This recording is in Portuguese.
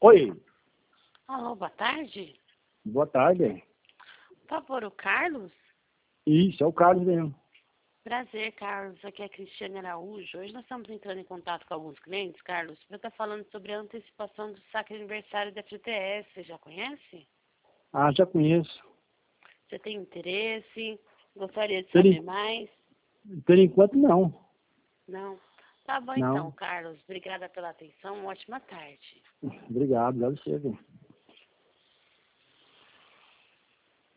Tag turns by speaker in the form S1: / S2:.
S1: Oi,
S2: Alô, boa tarde.
S1: boa tarde.
S2: Por favor, o Carlos?
S1: Isso, é o Carlos mesmo.
S2: Prazer, Carlos. Aqui é a Cristiane Araújo. Hoje nós estamos entrando em contato com alguns clientes, Carlos, para estar falando sobre a antecipação do saque de aniversário da FGTS. Você já conhece?
S1: Ah, já conheço.
S2: Você tem interesse? Gostaria de
S1: Por,
S2: saber
S1: en-
S2: mais?
S1: por enquanto, não.
S2: Não? Tá bom então,
S1: Não.
S2: Carlos. Obrigada pela atenção. Uma ótima tarde.
S1: Obrigado, deve ser.